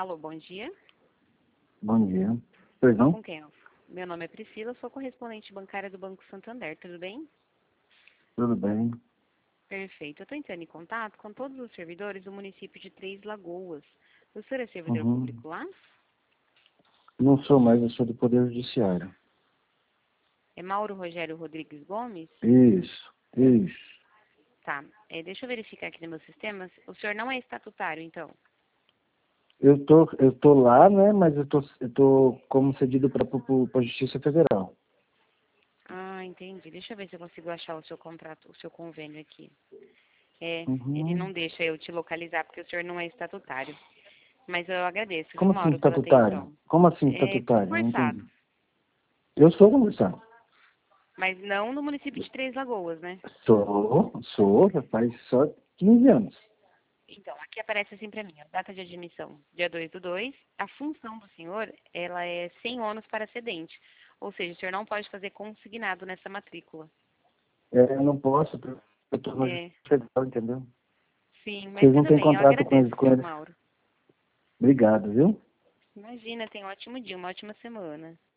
Alô, bom dia. Bom dia. Perdão? Com quem? Meu nome é Priscila, sou correspondente bancária do Banco Santander, tudo bem? Tudo bem? Perfeito. Eu estou entrando em contato com todos os servidores do município de Três Lagoas. O senhor é servidor público lá? Não sou mais, eu sou do Poder Judiciário. É Mauro Rogério Rodrigues Gomes? Isso. Tá. Deixa eu verificar aqui no meu sistema. O senhor não é estatutário, então? Eu tô lá, né, mas eu tô como cedido para a Justiça Federal. Ah, entendi. Deixa eu ver se eu consigo achar o seu contrato, o seu convênio aqui. Ele Uhum. não deixa eu te localizar porque o senhor não é estatutário. Mas eu agradeço, viu, Como assim Mauro, pela estatutário? atenção. Como assim É estatutário? Não concursado, entendi. Eu sou concursado. mas não no município de Três Lagoas, né? Sou, já faz só 15 anos. Então, aqui aparece assim para mim, a data de admissão, dia 2/2. A função do senhor, ela é sem ônus para cedente. Ou seja, o senhor não pode fazer consignado nessa matrícula. Eu não posso, porque eu tô na É, Justiça Federal, entendeu? sim, mas Vocês não tudo têm bem, eu contrato com agradeço, eles, com viu, eles. Mauro? Obrigado, viu? Imagina, tenha um ótimo dia, uma ótima semana.